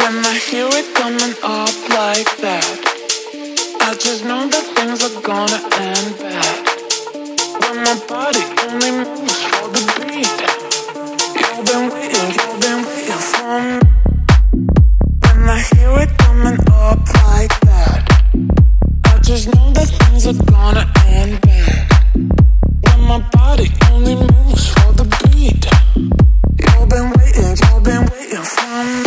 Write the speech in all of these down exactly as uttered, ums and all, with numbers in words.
When I hear it coming up like that, I just know that things are gonna end bad. When my body only moves for the beat, you've been waiting, you've been waiting for me. When I hear it coming up like that, I just know that things are gonna end bad. When my body only moves for the beat, you've been waiting, you've been waiting for me.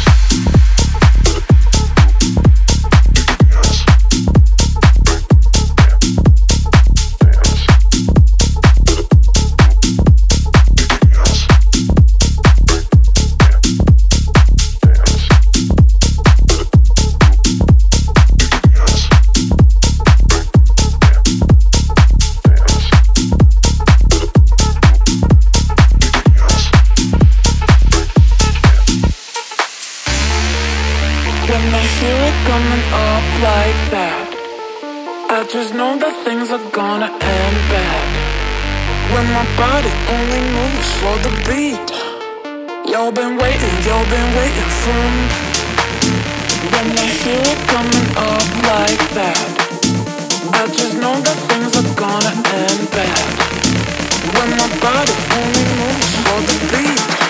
When I hear it coming up like that, I just know that things are gonna end bad. When my body only moves for the beat, you've been waiting, you've been waiting for me. When I hear it coming up like that, I just know that things are gonna end bad. When my body only moves for the beat,